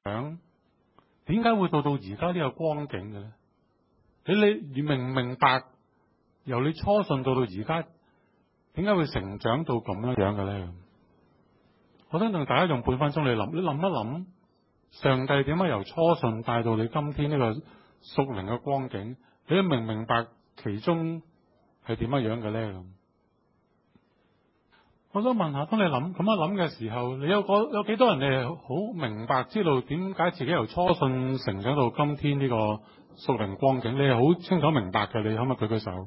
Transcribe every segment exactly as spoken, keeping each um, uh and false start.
長，點解會到到而家呢個光景嘅咧？你你明唔明白？由你初信到到而家，點解會成長到咁樣樣嘅咧？我想同大家用半分鐘你諗，你諗一諗，上帝點解由初信帶到你今天呢個屬靈嘅光景？你明唔明白其中係點樣樣嘅咧？咁，我想問下，當你諗咁樣諗嘅時候，你有個有幾多人你係好明白知道點解自己由初信成長到今天呢個屬靈光景？你係好清楚明白嘅，你可唔可以舉舉手？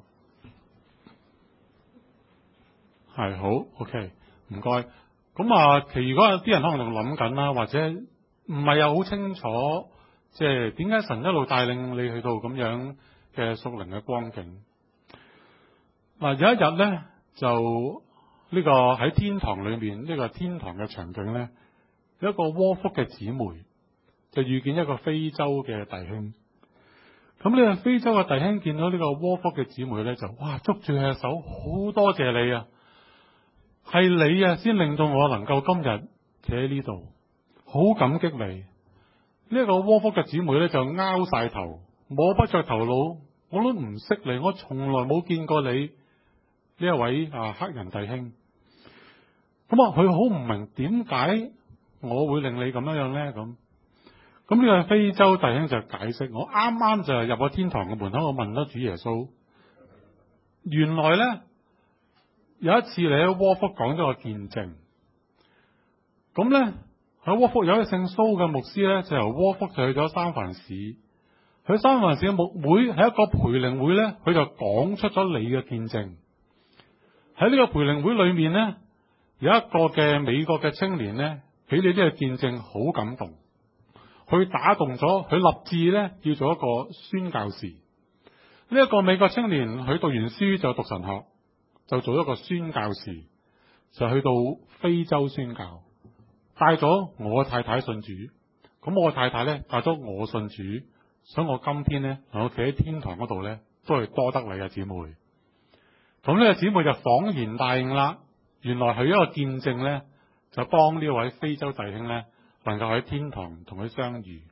係好 OK， 唔該。咁啊，其餘嗰啲人可能仲諗緊啦，或者唔係又好清楚，即係點解神一路帶領你去到咁樣嘅屬靈嘅光景。嗱，有一日咧，就呢個喺天堂裏面，呢個天堂嘅場景咧，有一個窩福嘅姊妹就遇見一個非洲嘅弟兄。咁呢個非洲嘅弟兄見到呢個窩福嘅姊妹咧，就哇捉住佢嘅手，好多謝你啊！係你啊，先令到我能夠今日企喺呢度，好感激你。呢、這、一個窩福嘅姊妹咧就拗晒頭，摸不着頭腦。我都唔識你，我從來冇見過你呢一位啊黑人弟兄。咁啊，佢好唔明點解我會令你咁樣樣咧？咁咁呢個非洲弟兄就解釋：我啱啱就入咗天堂嘅門口，我問咗主耶穌，原來咧。有一次你喺窩福講咗個見證，咁咧喺窩福有一個姓蘇嘅牧師咧，就由窩福就去咗三藩市，去三藩市嘅牧會係一個培靈會咧，佢就講出咗你嘅見證。喺呢個培靈會裏面咧，有一個嘅美國嘅青年咧，俾你呢個見證好感動，佢打動咗，佢立志咧要做一個宣教士。呢、這、一個美國青年佢讀完書就讀神學。就做一個宣教士，就去到非洲宣教，帶咗我太太信主，咁我太太咧帶咗我信主，所以我今天咧能夠企喺天堂嗰度咧，都係多得你嘅姊妹。咁呢個姊妹就恍然大悟啦，原來佢一個見證咧，就幫呢位非洲弟兄咧，能夠喺天堂同佢相遇。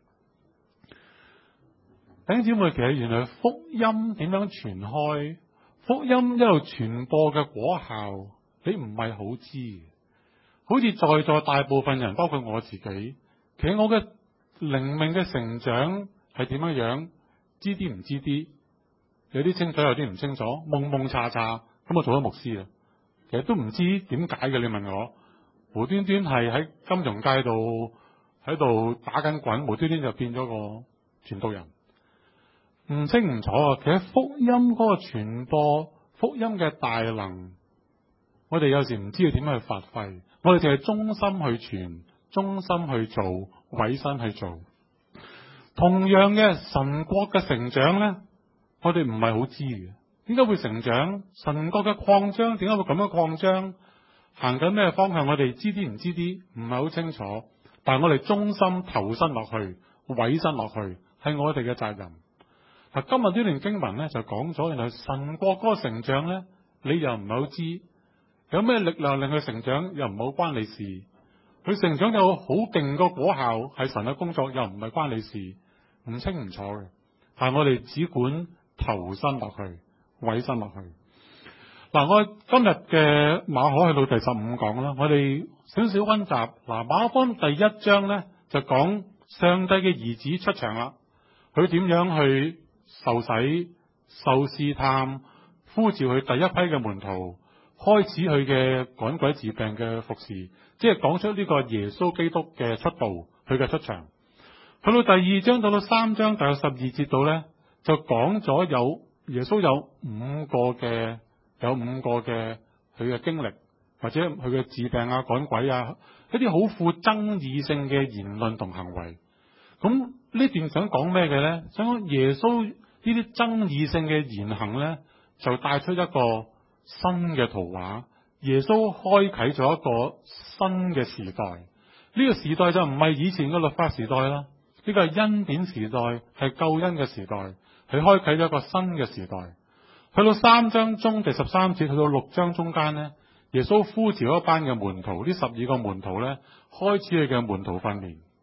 弟兄姊妹，其實原來福音點樣傳開？福音一路傳播嘅果效，你唔係好知嘅。好似在座大部分人，包括我自己，其實我嘅靈命嘅成長係點樣樣，知啲唔知啲，有啲清楚，有啲唔清楚，蒙蒙查查，咁我做咗牧師啦。其實都唔知點解嘅，你問我，無端端係喺金融界度喺度打緊滾，無端端就變咗個傳道人。唔清唔楚啊！其實福音嗰個傳播，福音嘅大能，我哋有時唔知道點樣去發揮。我哋淨係忠心去傳，忠心去做，委身去做。同樣嘅神國嘅成長咧，我哋唔係好知嘅。點解會成長？神國嘅擴張點解會咁樣擴張？行緊咩方向？我哋知啲唔知啲，唔係好清楚。但係我哋忠心投身落去，委身落去，係我哋嘅責任。嗱，今日呢段經文咧就講咗，原來神國嗰個成長咧，你又唔係好知，有咩力量令佢成長，又唔好關你事。佢成長有好勁個果效，係神嘅工作，又唔係關你事，唔清唔楚嘅。但係我哋只管投身落去，委身落去。嗱，我今日嘅馬可去到第十五講啦，我哋少少溫習。嗱，馬可福音第一章咧就講上帝嘅兒子出場啦，佢點樣去受洗、受試探、呼召佢第一批嘅門徒，開始佢嘅趕鬼治病嘅服侍，即係講出呢個耶穌基督嘅出道，佢嘅出場。去到第二章到到三章第十二節度咧，就講咗有耶穌有五個嘅有五個嘅佢嘅經歷，或者佢嘅治病啊、趕鬼啊，一啲好富爭議性嘅言論同行為。咁呢段想講咩嘅咧？想講耶穌呢啲爭議性嘅言行咧，就帶出一個新嘅圖畫。耶穌開啟咗一個新嘅時代。呢、這個時代就唔係以前嘅律法時代啦，呢、這個係恩典時代，係救恩嘅時代，係開啟咗一個新嘅時代。去到三章中第十三節，去到六章中間咧，耶穌呼召一班嘅門徒，呢十二個門徒咧，開始佢嘅門徒訓練。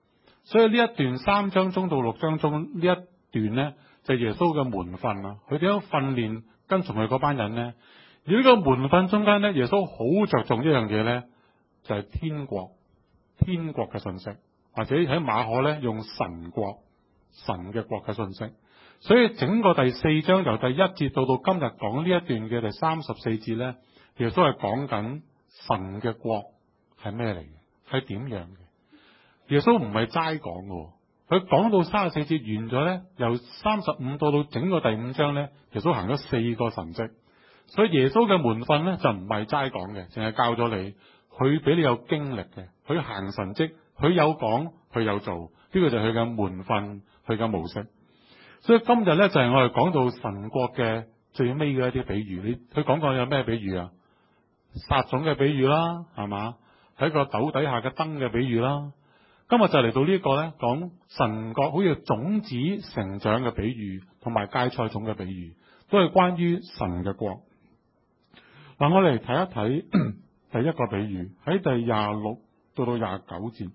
所以呢一段三章中到六章中呢一段呢，就係耶穌嘅門訓啦。佢點樣訓練跟從佢嗰班人呢？而呢個門訓中間呢，耶穌好着重一樣嘢呢，就係天國，天國嘅信息，或者喺馬可呢，用神國，神嘅國嘅信息。所以整個第四章由第一節到到今日講呢一段嘅第三十四節呢，耶穌係講緊神嘅國係咩嚟嘅，係點樣嘅。耶穌唔係齋講嘅，佢講到三十四節完咗呢，由三十五到到整個第五章呢，耶穌行咗四個神蹟。所以耶穌嘅門訓呢，就唔係齋講嘅，淨係教咗你，佢俾你有經歷嘅，佢行神蹟，佢有講，佢有做，呢、這個就係佢嘅門訓，佢嘅模式。所以今日咧就係、是、我哋講到神國嘅最尾嘅一啲比喻。你佢講過有咩比喻啊？撒種嘅比喻啦，係嘛？喺個斗底下嘅燈嘅比喻啦。今日就嚟到呢一個咧，講神國好似種子成長嘅比喻，同埋芥菜種嘅比喻，都係關於神嘅國。嗱，我哋睇一睇第一個比喻，喺第廿六到到廿九節，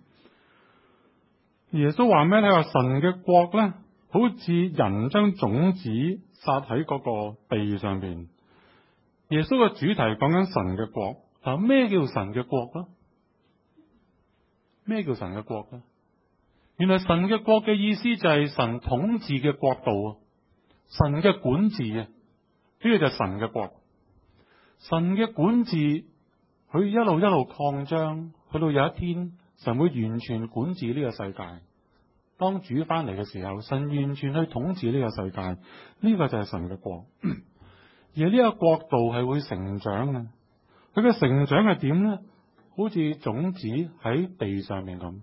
耶穌話咩咧？話神嘅國咧，好似人將種子撒喺嗰個地上邊。耶穌嘅主題講緊神嘅國。嗱，咩叫神嘅國咧？咩叫神嘅國咧？原來神嘅國嘅意思就係神統治嘅國度啊，神嘅管治啊，呢個就係神嘅國。神嘅管治，佢一路一路擴張，去到有一天，神會完全管治呢個世界。當主翻嚟嘅時候，神完全去統治呢個世界，呢個就係神嘅國。而呢個國度係會成長嘅，佢嘅成長係點呢？好似種子喺地上面咁。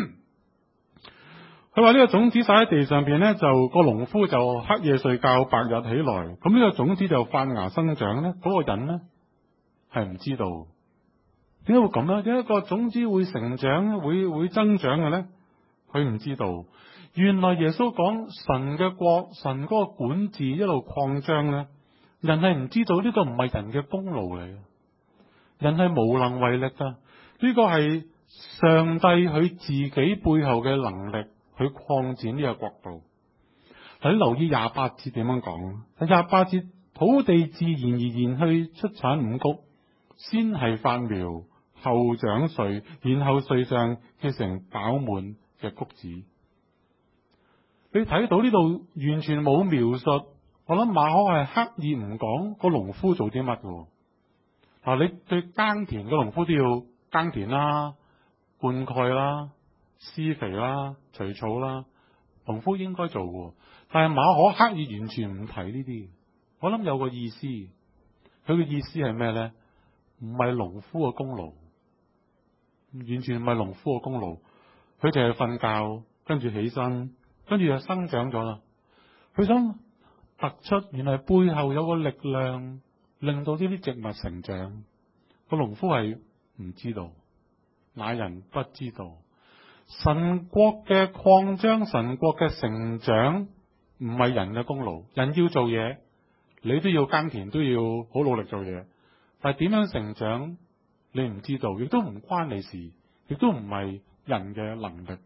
佢話呢個種子撒喺地上邊呢，就個農夫就黑夜睡覺，白日起來，咁呢個種子就發芽生長呢，嗰、那個人呢係唔知道點解會咁呢？點解個種子會成長、會會增長嘅呢？佢唔知道。原來耶穌講神嘅國，神嗰個管治一路擴張呢，人係唔知道，呢個唔係人嘅功勞嚟嘅，人係無能為力噶。呢個係上帝佢自己背後嘅能力去擴展呢個國度。你留意廿八節點樣講？廿八節，土地自然而然去出產五穀，先係發苗，後長穗，然後穗上結成飽滿嘅穀子。你睇到呢度完全冇描述，我諗馬可係刻意唔講個農夫做啲乜嘅。嗱，你對耕田嘅農夫都要耕田啦、灌溉啦、施肥啦、除草啦，農夫應該做嘅。但係馬可刻意完全唔提呢啲。我諗有個意思，佢嘅意思係咩咧？唔係農夫嘅功勞，完全唔係農夫嘅功勞。佢就係瞓覺，跟住起身，跟住就生長咗啦。佢想突出，原來背後有個力量令到呢啲植物成長。個農夫係唔知道，那人不知道。神國嘅擴張，神國嘅成長，唔係人嘅功勞。人要做嘢，你都要耕田，都要好努力做嘢。但係點樣成長，你唔知道，亦都唔關你事，亦都唔係人嘅能力。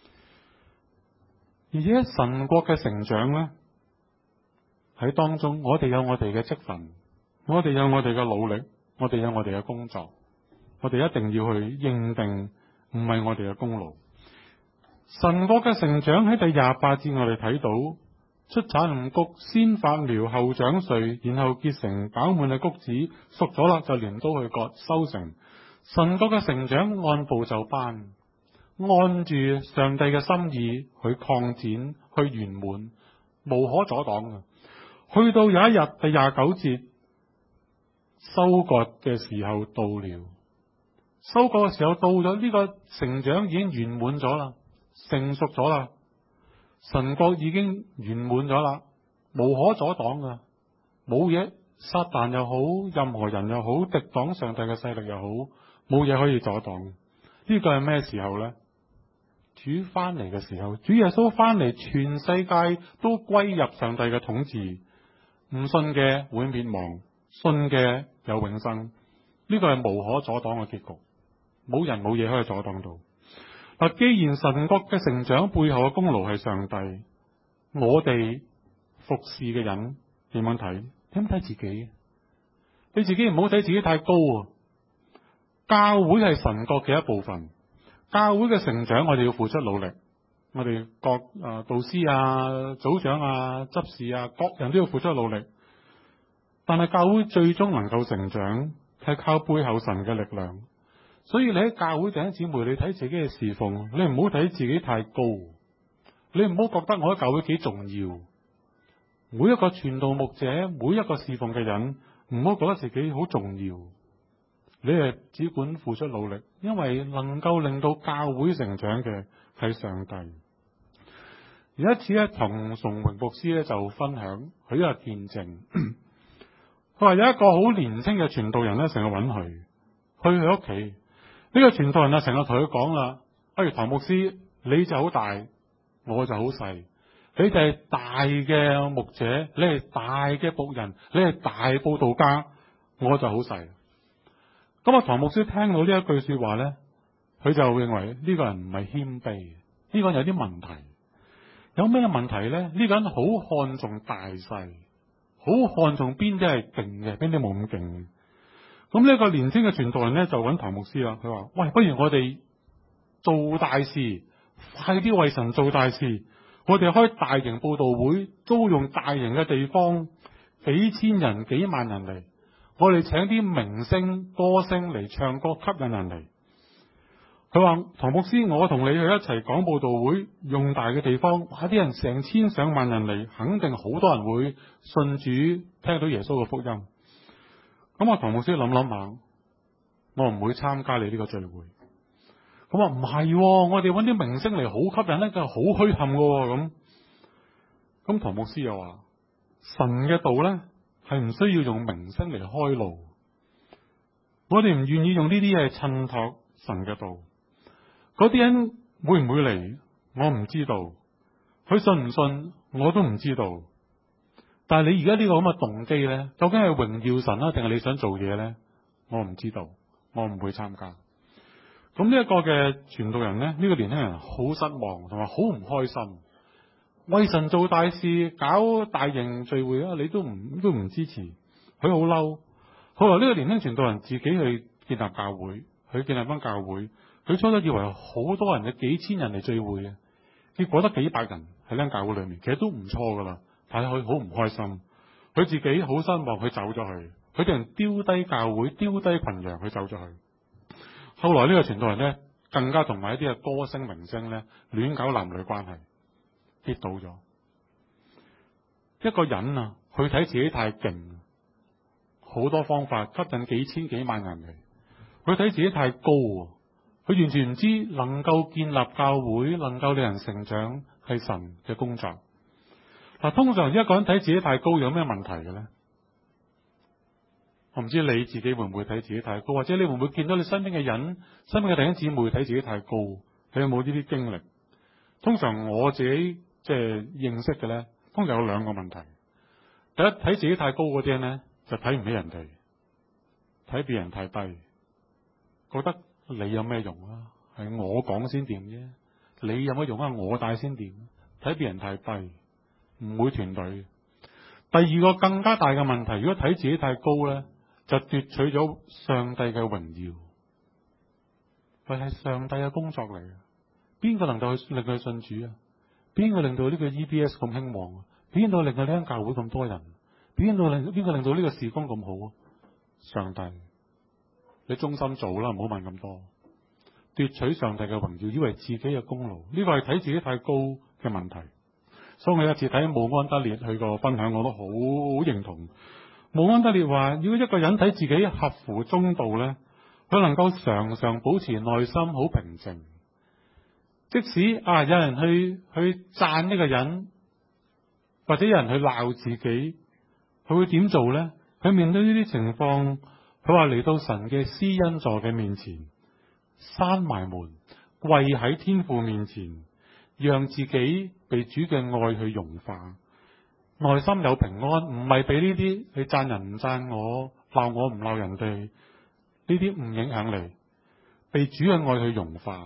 而且神國嘅成長咧，喺當中，我哋有我哋嘅職分，我哋有我哋嘅努力，我哋有我哋嘅工作，我哋一定要去認定，唔係我哋嘅功勞。神國嘅成長喺第廿八節我哋睇到，出產五穀，先發苗，後長穗，然後結成飽滿嘅穀子，熟咗啦就鐮刀去割收成。神國嘅成長按部就班，按住上帝嘅心意去擴展，去圓滿，無可阻擋嘅。去到有一日第廿九節，收割嘅時候到了，收割嘅時候到咗，呢個成長已經圓滿咗啦，成熟咗啦，神國已經圓滿咗啦，無可阻擋噶，冇嘢，撒旦又好，任何人又好，敵擋上帝嘅勢力又好，冇嘢可以阻擋。呢個係咩時候呢？主翻嚟嘅時候，主耶穌翻嚟，全世界都歸入上帝嘅統治，唔信嘅會滅亡，信嘅有永生。呢個係無可阻擋嘅結局，冇人冇嘢可以阻擋到。 嗱，既然神國嘅成長背後嘅功勞係上帝，我哋服侍嘅人點樣睇？點睇自己？你自己唔好睇自己太高啊！教會係神國嘅一部分，教會嘅成長我哋要付出努力，我哋各誒、呃、導師啊、組長啊、執事啊，各人都要付出努力。但係教會最終能夠成長，係靠背後神嘅力量。所以你喺教會弟兄姊妹，你睇自己嘅侍奉，你唔好睇自己太高，你唔好覺得我喺教會幾重要。每一個傳道牧者，每一個侍奉嘅人，唔好覺得自己好重要。你係只管付出努力，因為能夠令到教會成長嘅係上帝。有一次咧，唐崇榮牧師咧就分享佢一個見證，佢話有一個好年輕嘅傳道人咧，成日揾佢去佢屋企。呢個傳道人啊，成日同佢講啦：不如唐牧師，你就好大，我就好細。你就係大嘅牧者，你係大嘅僕人，你係大佈道家，我就好細。咁啊，唐牧師聽到呢一句說話咧，佢就認為呢個人唔係謙卑，呢個人有啲問題。有咩問題咧？呢個人好看重大細，好看重邊啲係勁嘅，邊啲冇咁勁。咁呢一個年輕嘅傳道人咧就揾唐牧師啦。佢話：喂，不如我哋做大事，快啲為神做大事。我哋開大型佈道會，租用大型嘅地方，幾千人、幾萬人嚟。我哋請啲明星、歌星嚟唱歌，吸引人嚟。佢話：唐牧師，我同你去一齊講佈道會，用大嘅地方，哇！啲人成千上萬人嚟，肯定好多人會信主，聽到耶穌嘅福音。咁我唐牧師諗諗下，我唔會參加你呢個聚會。咁話唔係，我哋揾啲明星嚟好吸引咧，就好虛冚嘅咁。咁唐牧師又話：神嘅道咧係唔需要用明星嚟開路，我哋唔願意用呢啲嘢襯托神嘅道。嗰啲人會唔會嚟？我唔知道。佢信唔信我都唔知道。但係你而家呢個咁嘅動機咧，究竟係榮耀神啊，定係你想做嘢咧？我唔知道，我唔會參加。咁呢一個嘅傳道人咧，呢、呢個年輕人好失望，同埋好唔開心。為神做大事，搞大型聚會啊，你都唔都唔支持，佢好嬲。後來呢個年輕傳道人自己去建立教會，佢建立翻教會。佢初初以為好多人嘅幾千人嚟聚會嘅，結果得幾百人喺間教會裏面，其實都唔錯噶啦。但係佢好唔開心，佢自己好失望，佢走咗去。佢哋人丟低教會，丟低群羊，佢走咗去。後來呢個傳道人咧，更加同埋一啲嘅歌星明星咧，亂搞男女關係，跌倒咗。一個人啊，佢睇自己太勁，好多方法吸引幾千幾萬人嚟。佢睇自己太高，佢完全唔知能夠建立教會，能夠令人成長係神嘅工作。嗱，通常一個人睇自己太高有咩問題嘅咧？我唔知你自己會唔會睇自己太高，或者你會唔會見到你身邊嘅人、身邊嘅弟兄姊妹睇自己太高？你有冇呢啲經歷？通常我自己即係認識嘅咧，通常有兩個問題。第一，睇自己太高嗰啲人咧，就睇唔起人哋，睇別人太低，覺得你有咩用啊？係我講先掂啫，你有乜用啊？我帶先掂，睇別人太低，唔會團隊。第二個更加大嘅問題，如果睇自己太高咧，就奪取咗上帝嘅榮耀。佢係上帝嘅工作嚟嘅，邊個能夠令佢信主啊？邊個令到呢個 E B S 咁興旺啊？邊個令到呢間教會咁多人？邊個令邊個令到呢個事工咁好啊？上帝，你忠心做啦，唔好問咁多。奪取上帝嘅榮耀，以為自己嘅功勞，呢個係睇自己太高嘅問題。所以我有一次睇慕安德烈佢個分享，我都好好認同。慕安德烈話：如果一個人睇自己合乎中道咧，佢能夠常常保持內心好平靜。即使啊有人去去讚呢個人，或者有人去鬧自己，佢會點做咧？佢面對呢啲情況，佢話嚟到神嘅施恩座嘅面前，閂埋門，跪喺天父面前，讓自己被主嘅愛去融化，內心有平安，唔係俾呢啲你讚人唔讚我，鬧我唔鬧人哋，呢啲唔影響你，被主嘅愛去融化，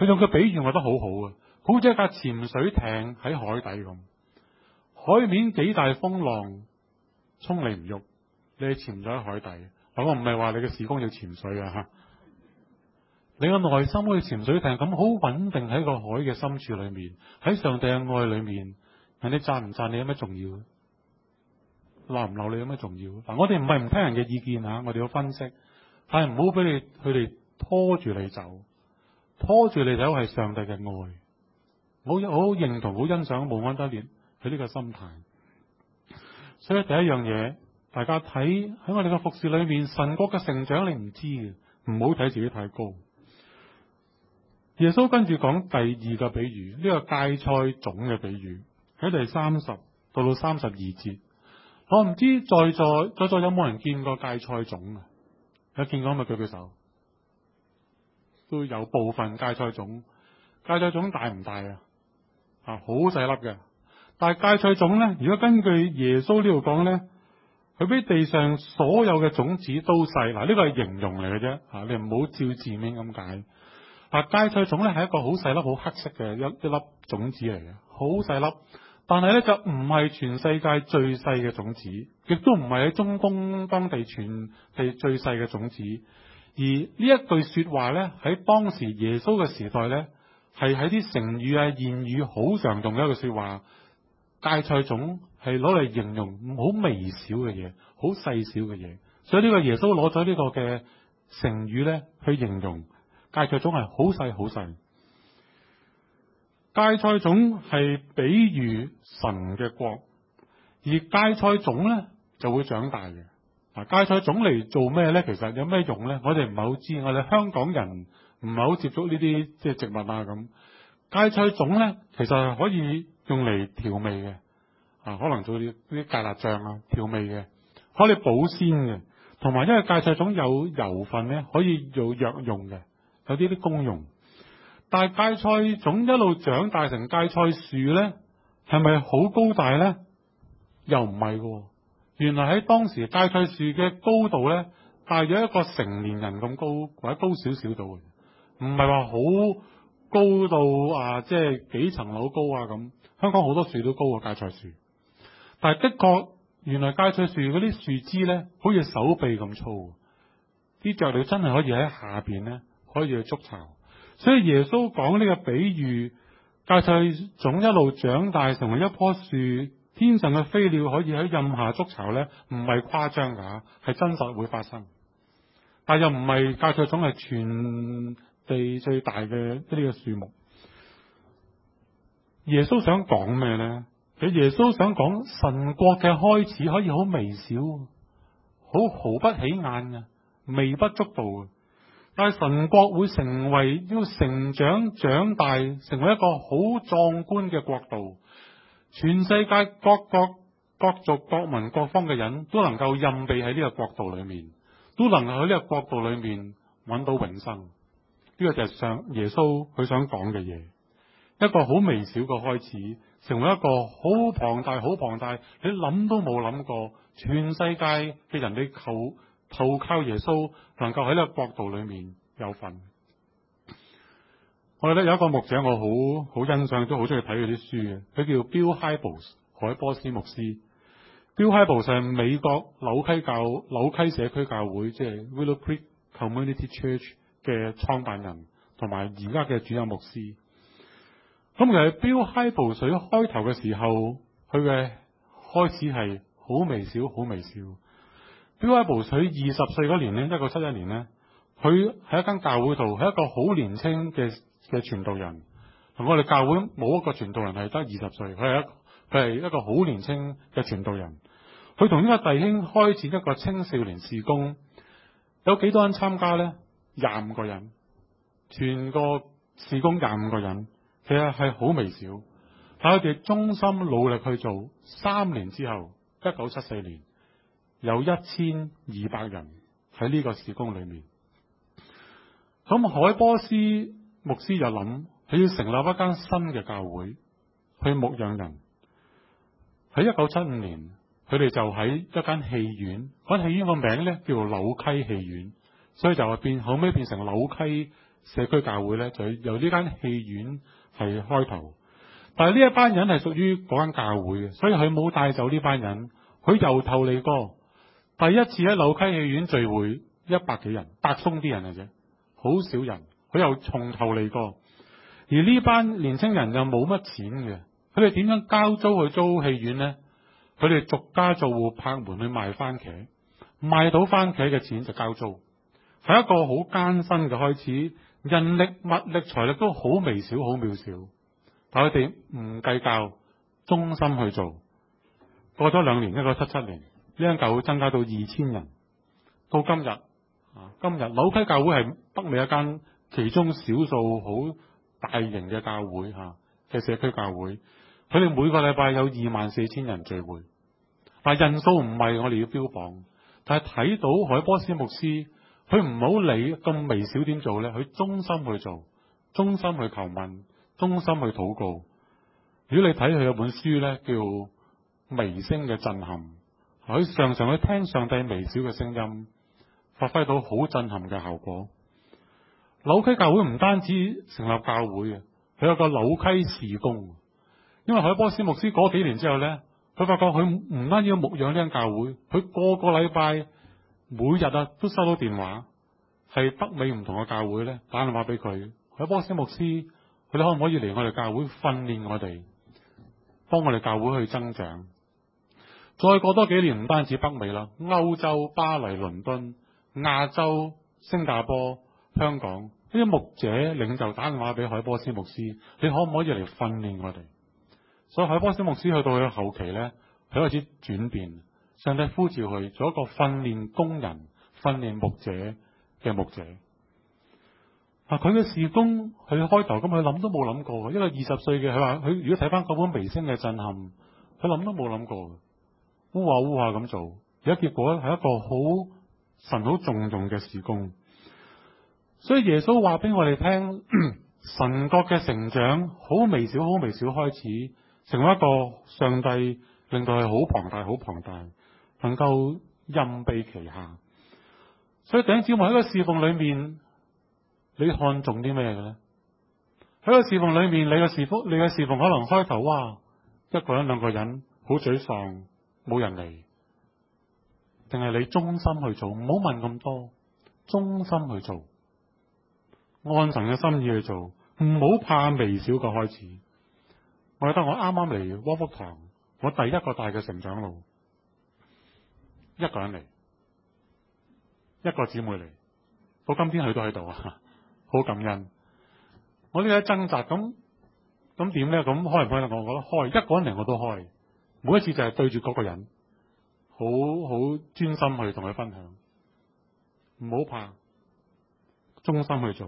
佢用個比喻我覺得好好啊，好似一架潛水艇喺海底咁，海面幾大風浪沖你唔喐，你潛咗喺海底。我唔係話你嘅事工要潛水啊吓，你個內心好似潛水艇咁，好穩定喺個海嘅深處裏面，喺上帝嘅愛裏面。人哋讚唔讚你有咩重要？鬧唔鬧你有咩重要？嗱，我哋唔係唔聽人嘅意見吓，我哋要分析，但係唔好俾你佢哋拖住你走，拖住你走係上帝嘅愛。我好認同、好欣賞慕安德烈佢呢個心態。所以第一樣嘢，大家睇喺我哋嘅服侍裏面，神國嘅成長你唔知嘅，唔好睇自己太高。耶穌跟住講第二個比喻，呢、這個芥菜種嘅比喻喺第三十到到三十二節。我唔知在座在座有冇人見過芥菜種啊？有見過咪舉舉手？都有部分芥菜種，芥菜種大唔大啊？啊，好細粒嘅。但係芥菜種咧，如果根據耶穌呢度講咧，佢比地上所有嘅種子都細。嗱，呢個係形容嚟嘅啫，吓，你唔好照字面咁解。嗱，芥菜種咧係一個好細粒、好黑色嘅一一粒種子嚟嘅，好細粒。但係咧就唔係全世界最細嘅種子，亦都唔係喺中東當地全地最細嘅種子。而呢一句說話咧，喺當時耶穌嘅時代咧，係喺啲成語啊、諺語好常用嘅一句說話。芥菜種係攞嚟形容好微小嘅嘢，好細小嘅嘢。所以呢個耶穌攞咗呢個嘅成語咧，去形容芥菜種係好細好細。芥菜種係比喻神嘅國，而芥菜種咧就會長大嘅。嗱，芥菜種嚟做咩咧？其實有咩用咧？我哋唔係好知，我哋香港人唔係好接觸呢啲即係植物啊咁。芥菜種咧其實係可以用嚟調味嘅，啊，可能做啲啲芥辣醬啊，調味嘅，可以保鮮嘅，同埋因為芥菜種有油分咧，可以做藥用嘅，有啲啲功用。但係芥菜種一路長大成芥菜樹咧，係咪好高大咧？又唔係嘅。原來喺當時芥菜樹嘅高度咧，大約一個成年人咁高，或者高少少度嘅，唔係話好高到啊，即係幾層樓高啊咁。香港好多樹都高過芥菜樹，但係的確，原來芥菜樹嗰啲樹枝咧，好似手臂咁粗，啲雀鳥真係可以喺下邊咧，可以去築巢。所以耶穌講呢個比喻，芥菜種一路長大成為一棵樹，天上嘅飛鳥可以喺蔭下築巢咧，唔係誇張噶，係真實會發生。但又唔係芥菜種係全地最大嘅呢個樹木。耶穌想講咩咧？其實耶穌想講神國嘅開始可以好微小，好毫不起眼嘅，微不足道嘅。但係神國會成為要成長長大，成為一個好壯觀嘅國度。全世界各國各族各民各方嘅人都能夠蔭庇喺呢個國度裏面，都能夠喺呢個國度裏面揾到永生。呢、這個就係上耶穌佢想講嘅嘢。一個好微小嘅開始，成為一個好龐大、好龐大，你諗都冇諗過，全世界嘅人你求投靠耶穌，能夠喺呢個國度裏面有份。我覺得有一個牧者，我好好欣賞，都好中意睇佢啲書嘅，佢叫 Bill Hybels 海波斯牧師。Bill Hybels 係美國紐溪教紐溪社區教會，即係 Willow Creek Community Church 嘅創辦人，同埋而家嘅主任牧師。咁其實 Bill Hybels 水開頭嘅時候，佢嘅開始係好微小，好微小。Bill Hybels 水二十歲嗰年咧，一九七一年咧，佢喺一間教會度，係一個好年輕嘅嘅傳道人。同我哋教會冇一個傳道人係得二十歲，佢係一佢係一個好年輕嘅傳道人。佢同呢個弟兄開展一個青少年事工，有幾多人參加咧？廿五個人，全個事工廿五個人。其實係好微小，但係佢哋忠心努力去做，三年之後，一九七四年有一千二百人喺呢個事工裏面。咁海波斯牧師就諗，佢要成立一間新嘅教會去牧養人。喺一九七五年，佢哋就喺一間戲院，嗰間戲院個名咧叫做柳溪戲院，所以就變後尾變成柳溪社區教會咧，就由呢間戲院係開頭。但係呢一班人係屬於嗰間教會嘅，所以佢冇帶走呢班人。佢由頭嚟過，第一次喺柳溪戲院聚會，一百幾人，百鬆啲人嘅啫，好少人。佢又從頭嚟過，而呢班年青人又冇乜錢嘅，佢哋點樣交租去租戲院呢？佢哋逐家逐戶拍門去賣番茄，賣到番茄嘅錢就交租，係一個好艱辛嘅開始。人力、物力、財力都好微小，好渺小，但佢哋唔計較，忠心去做。過咗兩年，一九七七年，呢間教會增加到二千人。到今日，啊，今日柳溪教會係北美一間其中少數好大型嘅教會嚇嘅社區教會。佢哋每個禮拜有二萬四千人聚會。但人數唔係我哋要標榜，但係睇到海波斯牧師，佢唔好理咁微小點做咧，佢忠心去做，忠心去求問，忠心去禱告。如果你睇佢有本書咧，叫《微聲嘅震撼》，佢常常去聽上帝微小嘅聲音，發揮到好震撼嘅效果。柳溪教會唔單止成立教會啊，佢有個柳溪事工。因為海波斯牧師嗰幾年之後咧，佢發覺佢唔單止要牧養呢間教會，佢個個禮拜每日啊都收到電話，係北美唔同嘅教會咧打電話俾佢，海波斯牧師，佢哋可唔可以嚟我哋教會訓練我哋，幫我哋教會去增長。再過多幾年，唔單止北美啦，歐洲、巴黎、倫敦、亞洲、新加坡、香港呢啲牧者領袖打電話俾海波斯牧師，你可唔可以嚟訓練我哋？所以海波斯牧師去到佢後期咧，佢開始轉變，上帝呼召佢做一個訓練工人、訓練牧者嘅牧者。啊，佢嘅事工，佢開頭咁佢諗都冇諗過，一個二十歲嘅佢話，佢如果睇翻嗰本微聲嘅震撼，佢諗都冇諗過，烏話烏話咁做，而家結果係一個好神好重重嘅事工。所以耶穌話俾我哋聽，神國嘅成長好微小，好微小開始。成為一個上帝令到佢好龐大，好龐大，能夠任庇其下。所以弟兄姊妹喺個侍奉裏面，你看重啲咩嘅咧？喺個侍奉裏面，你嘅侍奉，你嘅侍奉可能開頭哇，一個人兩個人好沮喪，冇人嚟，定係你忠心去做？唔好問咁多，忠心去做，按神嘅心意去做，唔好怕微小嘅開始。我記得我啱啱嚟窩福堂，我第一個帶嘅成長路，一個人嚟，一個姊妹嚟，到今天佢都喺度啊，好感恩。我呢啲掙扎，咁咁點咧？咁開唔開得？我覺得開，一個人嚟我都開，每一次就係對住嗰個人，好好專心去同佢分享，唔好怕，忠心去做。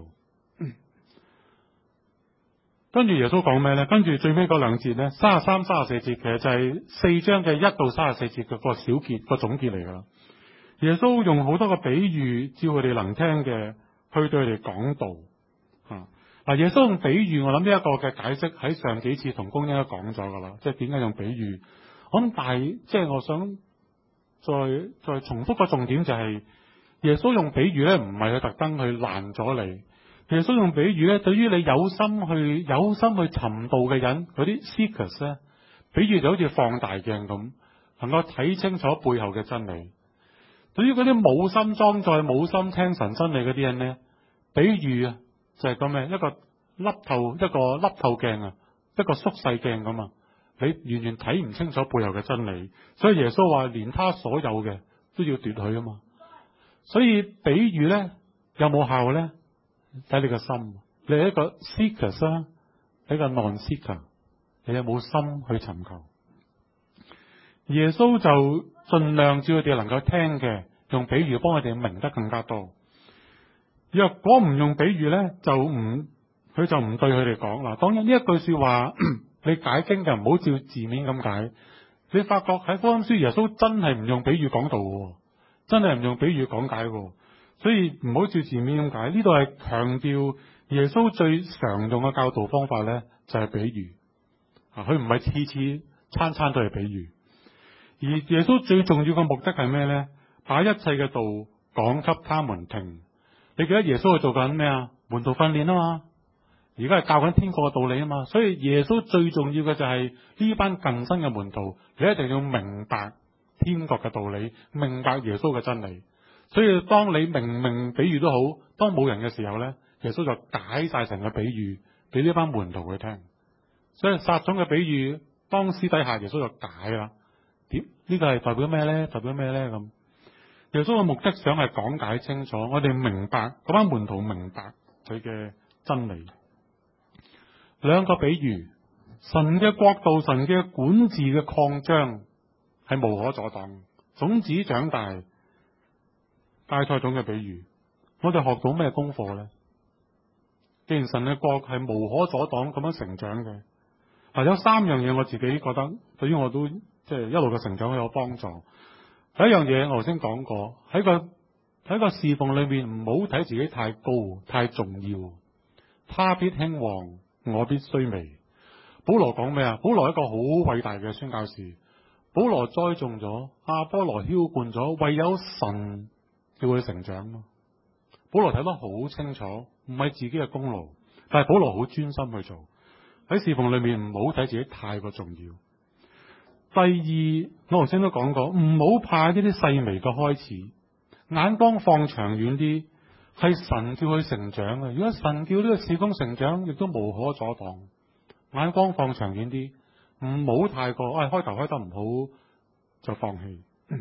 跟住耶穌講咩咧？跟住最尾嗰兩節咧，三十三、三十四節，其實就係四章嘅一到三十四節嘅個小結、個總結嚟噶啦。耶穌用好多個比喻，照佢哋能聽嘅，去對佢哋講道。啊，嗱，耶穌用比喻，我諗呢一個嘅解釋喺上幾次同工應該講咗噶啦，即係點解用比喻。我諗但係即係我想再再重複個重點就係、是、耶穌用比喻咧，唔係佢特登去攔咗你。耶穌用比喻咧，對於你有心去有心去尋道嘅人，嗰啲 seekers 咧，比喻就好似放大鏡咁，能夠睇清楚背後嘅真理。對於嗰啲冇心裝載、冇心聽神真理嗰啲人咧，比喻啊就係咁嘅一個凹透一個凹透鏡啊，一個縮細鏡咁啊，你完全睇唔清楚背後嘅真理。所以耶穌話，連他所有嘅都要奪去啊嘛。所以比喻咧有冇效咧？睇你個心，你係一個 seeker 啊，一個 non-seeker， 你有冇心去尋求？耶穌就盡量照佢哋能夠聽嘅，用比喻幫佢哋明得更加多。若果唔用比喻咧，就唔佢就唔對佢哋講啦。當然呢一句說話，你解經嘅唔好照字面咁解。你發覺喺福音書耶穌真係唔用比喻講道嘅，真係唔用比喻講解嘅。所以唔好照字面咁解，呢度係強調耶穌最常用嘅教導方法咧，就係比喻。啊，佢唔係次次餐餐都係比喻。而耶穌最重要嘅目的係咩咧？把一切嘅道講給他們聽。你記得耶穌係做緊咩啊？ 門徒訓練啊嘛，而家係教緊天國嘅道理啊嘛。所以耶穌最重要嘅就係呢班近身嘅門徒，你一定要明白天國嘅道理，明白耶穌嘅真理。所以當你明明比喻都好，當冇人嘅時候呢，耶穌就解晒成個比喻俾呢班門徒去聽。所以撒種嘅比喻，當私底下耶穌就解啦。點呢個係代表咩呢？代表咩呢？咁耶穌嘅目的想係講解清楚，我哋明白嗰班門徒明白佢嘅真理。兩個比喻，神嘅國度、神嘅管治嘅擴張係無可阻擋，種子長大，芥菜種嘅比喻，我哋學到咩功課呢？既然神嘅國係無可阻擋咁樣成長嘅，嗱，有三樣嘢我自己覺得對於我都即係一路嘅成長好有幫助。第一樣嘢我頭先講過，喺個喺個侍奉裏面唔好睇自己太高太重要，他必興旺，我必衰微。保羅講咩啊？保羅一個好偉大嘅宣教士，保羅栽種咗，阿波羅澆灌咗，唯有神叫佢成長咯。保羅睇得好清楚，唔係自己嘅功勞，但係保羅好專心去做。喺侍奉裏面唔好睇自己太過重要。第二，我頭先都講過，唔好怕呢啲細微嘅開始，眼光放長遠啲，係神叫佢成長嘅。如果神叫呢個事工成長，亦都無可阻擋。眼光放長遠啲，唔好太過，哎，開頭開得唔好就放棄。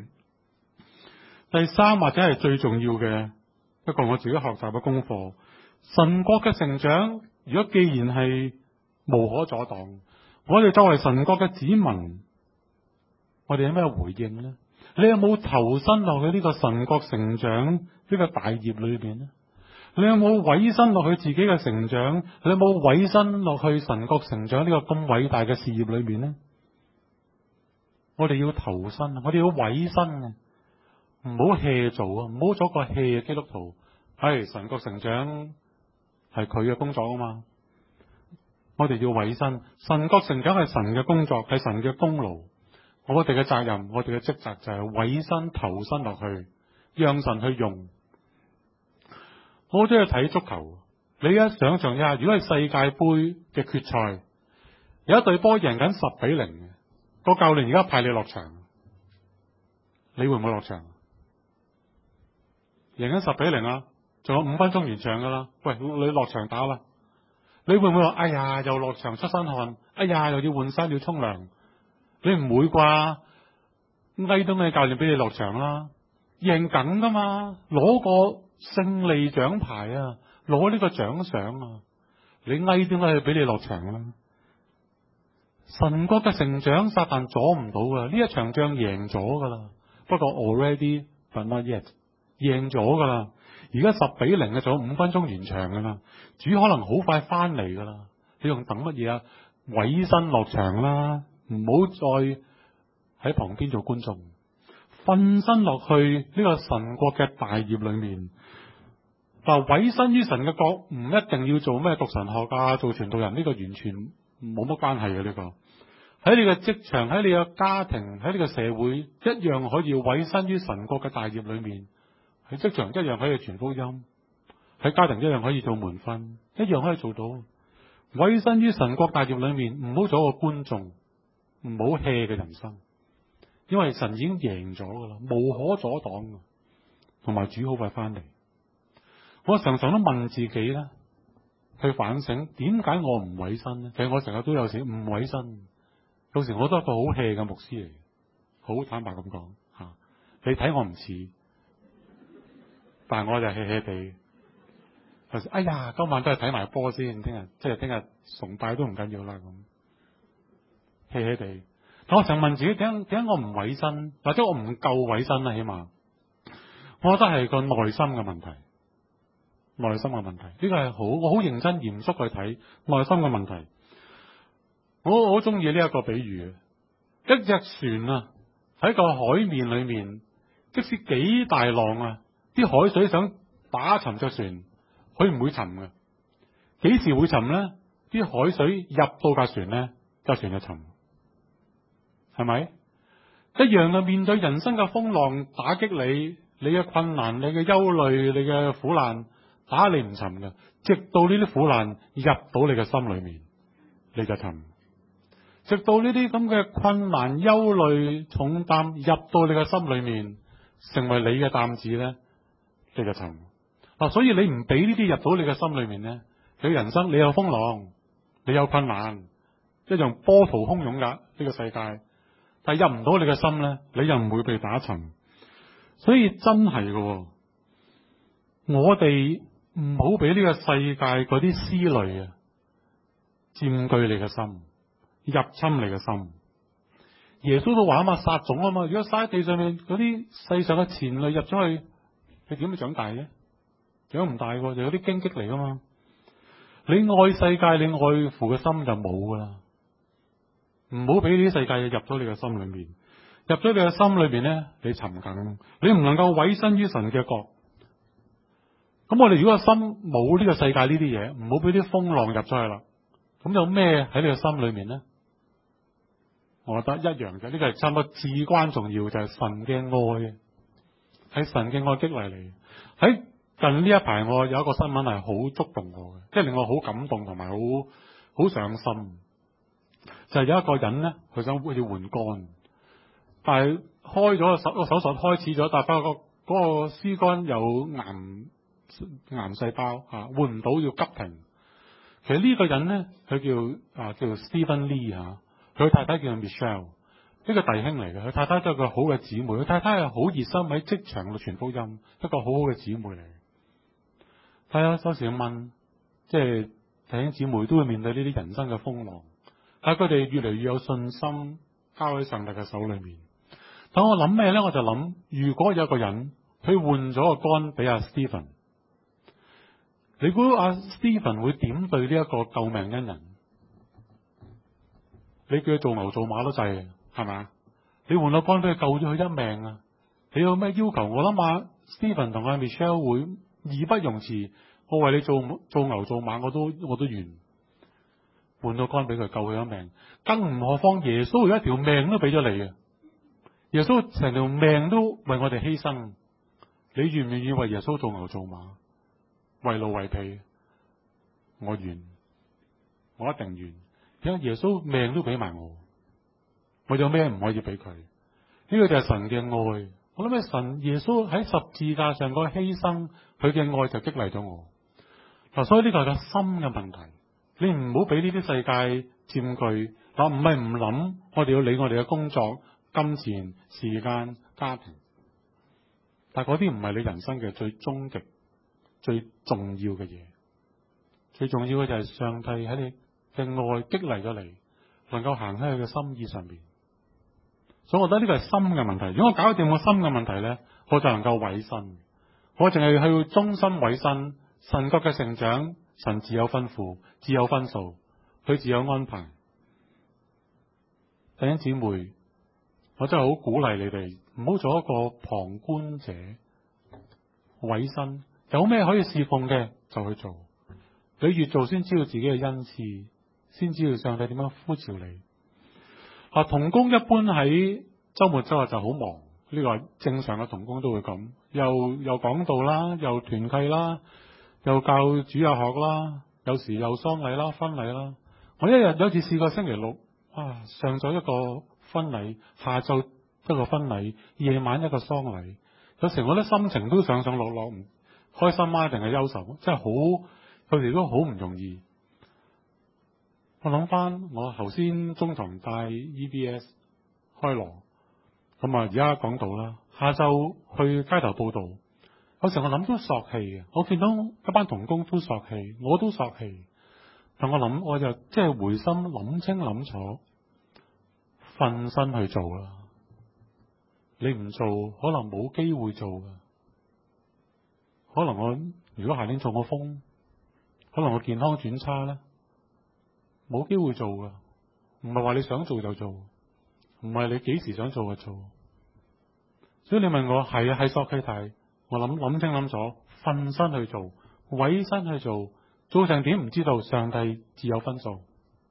第三，或者係最重要嘅一個我自己學習嘅功課，神國嘅成長，如果既然係無可阻擋，我哋作為神國嘅子民，我哋有咩回應呢？你有冇投身落去呢個神國成長呢個大業裏邊呢？你有冇委身落去自己嘅成長？你有冇委身落去神國成長呢個咁偉大嘅事業裏面呢？我哋要投身，我哋要委身啊！唔好 hea 做啊！唔好做個 hea 嘅基督徒。係神國成長係佢嘅工作啊嘛，我哋要委身。神國成長係神嘅工作，係神嘅功勞。我哋嘅責任，我哋嘅職責就係委身投身落去，讓神去用。我好中意睇足球，你而家想象一下，如果係世界盃嘅決賽，有一隊波贏緊十比零嘅，個教練而家派你落場，你會唔會落場？贏緊十比零啊，仲有五分鐘完場噶啦，喂，你落場打啦，你會唔會話哎呀又落場出身汗，哎呀又要換衫要沖涼？你唔會啩？嗌到你教練俾你落場啦，贏緊噶嘛，攞個勝利獎牌啊，攞呢個獎賞啊，你嗌點解去俾你落場啦？神國嘅成長，撒旦阻唔到噶，呢一場仗贏咗噶啦，不過 already but not yet， 贏咗噶啦，而家十比零嘅，仲有五分鐘完場噶啦，主可能好快翻嚟噶啦，你仲等乜嘢啊？委身落場啦！唔好再喺旁邊做觀眾，瞓身落去呢個神國嘅大業裏面。嗱，委身於神嘅國唔一定要做咩讀神學啊，做傳道人，呢個完全冇乜關係嘅。呢個喺你嘅職場，喺你嘅家庭，喺你嘅社會，一樣可以委身於神國嘅大業裏面。喺職場一樣可以傳福音，喺家庭一樣可以做門訓，一樣可以做到。委身於神國大業裏面，唔好做個觀眾，唔好 hea 嘅人生，因為神已經贏咗噶啦，無可阻擋，同埋主好快翻嚟。我常常都問自己咧，去反省點解我唔委身咧？其實我成日都有時唔委身，有時我都係一個好 hea 嘅牧師嚟，好坦白咁講吓。你睇我唔似，但係我就 hea hea 地。有時哎呀，今晚都係睇埋波先，聽日即係聽日崇拜都唔緊要啦咁。hea hea 地，但我成日問自己點解點解我唔委身，或者我唔夠委身啦？起碼，我覺得係個內心嘅問題，內心嘅問題。呢個係好，我好認真嚴肅去睇內心嘅問題。我好中意呢一個比喻，一隻船啊喺個海面裏面，即使幾大浪啊，啲海水想打沉隻船，佢唔會沉嘅。幾時會沉咧？啲海水入到架船咧，架船就沉。係咪一樣嘅？面對人生嘅風浪打擊你，你嘅困難，你嘅憂慮，你嘅苦難， 打你唔沉嘅，直到呢啲苦難入到你嘅心裏面，你就沉。直到呢啲咁嘅困難、憂慮、重擔入到你嘅心裏面，成為你嘅擔子咧，你就沉。嗱，所以你唔俾呢啲入到你嘅心裏面咧，你人生你有風浪，你有困難，一樣波濤洶湧噶呢個世界，但係入唔到你嘅心咧，你又唔會被打沉。所以真係嘅，我哋唔好俾呢個世界嗰啲思慮啊佔據你嘅心，入侵你嘅心。耶穌都話啊嘛，撒種啊嘛，如果撒喺地上面嗰啲世上嘅錢類入咗去，你點會長大嘅？長唔大喎，就有啲荊棘嚟噶嘛。你愛世界，你愛父嘅心就冇噶啦。唔好俾呢啲世界入咗你嘅心裏面，入咗你嘅心裏邊咧，你沉緊，你唔能夠委身於神嘅國。咁我哋如果個心冇呢個世界呢啲嘢，唔好俾啲風浪入咗去啦。咁有咩喺你嘅心裏面咧？我覺得一樣嘅，呢個係差唔多至關重要，就係神嘅愛，係神嘅愛激勵你。喺近呢一排，我有一個新聞係好觸動我嘅，即係令我好感動同埋好好上心。就係有一個人咧，佢想好似換肝，但係開咗個手個手術開始咗，但係發覺嗰個屍肝有癌癌細胞嚇，換唔到要急停。其實呢個人咧，佢叫啊叫 Stephen Lee 嚇。佢太太叫 Michelle， 一個弟兄嚟嘅。佢太太都係個好嘅姊妹，佢太太係好熱心喺職場度傳福音，一個好好嘅姊妹嚟。係啊，有時問，即係弟兄姊妹都會面對呢啲人生嘅風浪，但係佢哋越嚟越有信心，交喺上帝嘅手裏面。等我諗咩咧？我就諗，如果有個人佢換咗個肝俾阿 Stephen， 你估阿 Stephen 會點對呢一個救命恩人？你叫佢做牛做馬都制嘅，係咪？你換個肝俾佢救咗佢一命啊！你有咩要求？我諗阿 Stephen 同阿 Michelle 會義不容辭，我為你做做牛做馬，我都我都願換個肝俾佢救佢一命。更唔何況耶穌有一條命都俾咗你嘅，耶穌成條命都為我哋犧牲。你願唔願意為耶穌做牛做馬，為奴為婢？我願，我一定願。因為耶穌命都俾埋我，我有咩唔可以俾佢？呢個就係神嘅愛。我諗起神耶穌喺十字架上個犧牲，佢嘅愛就激勵咗我。嗱，所以呢個係個心嘅問題。你唔好俾呢啲世界佔據。嗱，唔係唔諗，我哋要理我哋嘅工作、金錢、時間、家庭。但係嗰啲唔係你人生嘅最終極、最重要嘅嘢。最重要嘅就係上帝喺你嘅愛激勵咗你，能夠行喺佢嘅心意上面。所以我覺得呢個係心嘅問題。如果我搞掂我心嘅問題咧，我就能夠委身。我淨係去忠心委身，神國嘅成長，神自有吩咐，自有分數，佢自有安排。弟兄姊妹，我真係好鼓勵你哋，唔好做一個旁觀者，委身。有咩可以侍奉嘅就去做。你越做先知道自己嘅恩賜，先知道上帝點樣呼召你。啊，同工一般喺周末周日就好忙，呢個係正常嘅同工都會咁，又又講道啦，又團契啦，又教主日學啦，有時又喪禮啦、婚禮啦。我一日有次試過星期六，啊，上晝一個婚禮，下晝一個婚禮，夜晚一個喪禮，有時我啲心情都上上落落，唔開心啊定係憂愁，真係好。佢哋都好唔容易。我諗翻，我頭先中堂帶 E B S 開鑼，咁啊而家講道啦。下晝去街頭報道，有時我諗都索氣嘅。我見到一班同工都索氣，我都索氣。但我諗，我就即係回心諗清諗楚，瞓身去做啦。你唔做，可能冇機會做噶。可能我如果下年中個風。可能我健康轉差咧，冇機會做噶。唔係話你想做就做，唔係你幾時想做就做。所以你問我係啊，係索契提，我諗諗清諗楚，瞓身去做，委身去做，做成點唔知道，上帝自有分數。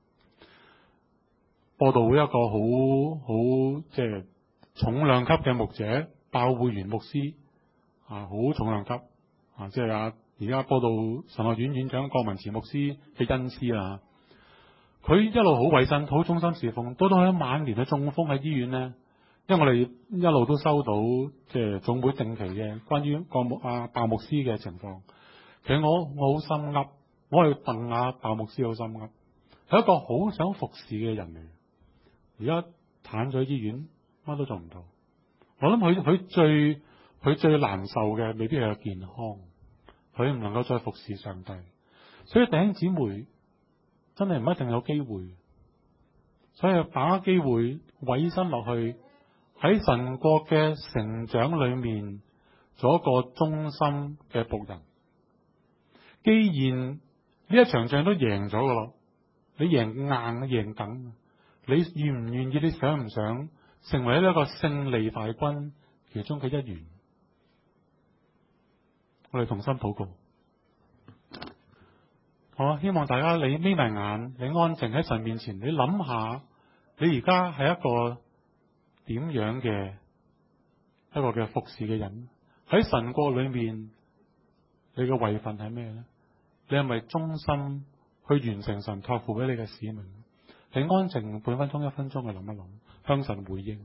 播道會一個好好即係重量級嘅牧者，爆會員牧師啊，好重量級啊，即係啊。 而家報道神學院院長郭文慈牧師嘅恩師啦。佢一路好委身，好忠心侍奉，到到佢晚年嘅中風喺醫院咧，因為我哋一路都收到即係總會定期嘅關於郭牧阿鮑牧師嘅情況。其實我我好心噏，我係鄧阿鮑牧師好心噏，係一個好想服侍嘅人嚟。而家癱咗喺醫院，乜都做唔到。我諗佢佢最佢最難受嘅未必係個健康，佢唔能夠再服侍上帝。所以弟兄姊妹真係唔一定有機會，所以把握機會委身落去喺神國嘅成長裏面做一個忠心嘅僕人。既然呢一場仗都贏咗噶咯，你贏硬贏梗，你願唔願意？你想唔想成為一個勝利大軍其中嘅一員？我哋同心禱告。好，希望大家你眯埋眼，你安靜喺神面前，你諗下，你而家係一個點樣嘅一個嘅服侍嘅人？喺神國裏面，你嘅位份係咩咧？你係咪忠心去完成神託付俾你嘅使命？你安靜半分鐘、一分鐘去諗一諗，向神回應。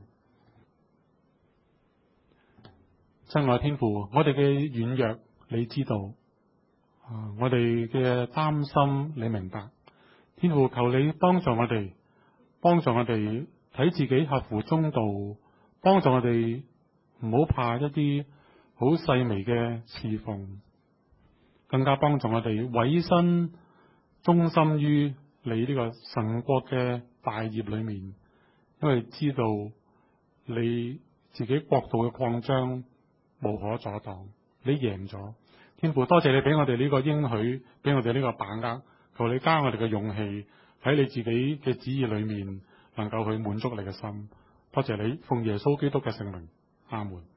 親愛天父，我哋嘅軟弱你知道，啊，我哋嘅擔心你明白。天父，求你幫助我哋，幫助我哋睇自己合乎中道，幫助我哋唔好怕一啲好細微嘅侍奉，更加幫助我哋委身忠心於你呢個神國嘅大業裏面，因為知道你自己國度嘅擴張無可阻擋，你贏咗。天父，多謝你俾我哋呢個應許，俾我哋呢個把握，求你加我哋嘅勇氣喺你自己嘅旨意裏面，能夠去滿足你嘅心。多謝你，奉耶穌基督嘅聖名，阿門。